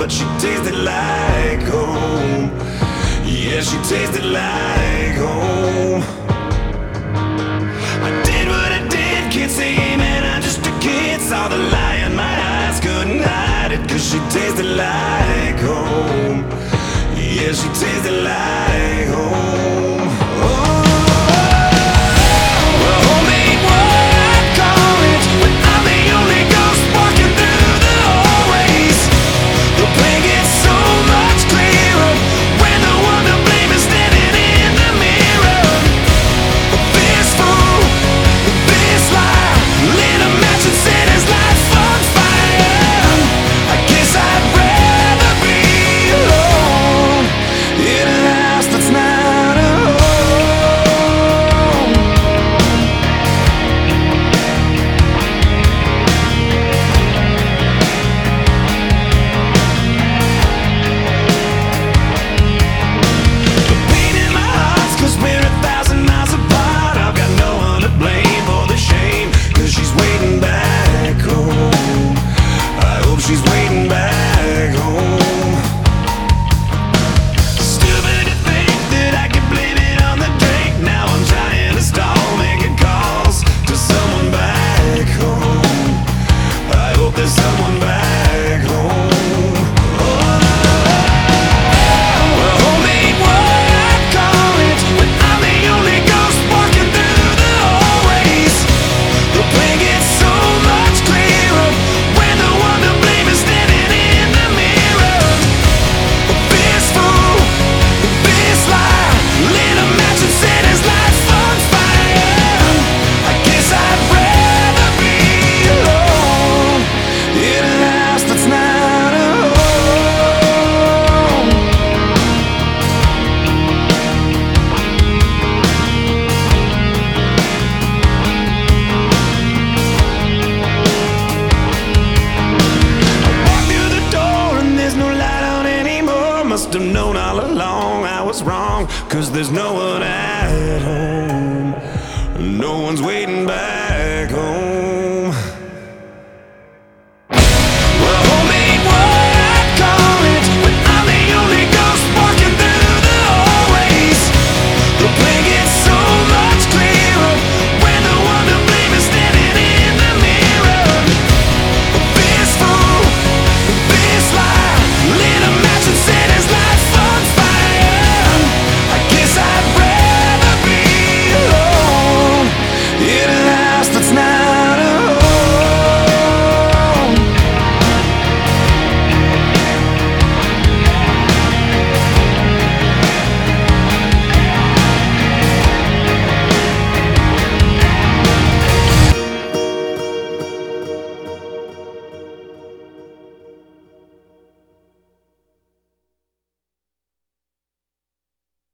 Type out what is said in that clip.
but she tasted like home. Yeah, she tasted like home. I did what I did, can't say amen, I'm just a kid. Saw the lie in my eyes, couldn't hide it, 'cause she tasted like home. Yeah, she tasted like home. Oh. She's waiting back home. Stupid to think that I could blame it on the drink. Now I'm trying to stall, making calls to someone back home. I hope there's someone back home. Well, home ain't what I call it, when I'm the only ghost walking through the hallways. The pain gets so much clearer when the one to blame is standing in the mirror. A fistful, a fist lie, lit a match and set his life on fire. I guess I'd rather be alone in a house that's not a home. Walk through the door and there's no light on anymore. Must have known all along I was wrong, 'cause there's no one at home. No one's waiting back home.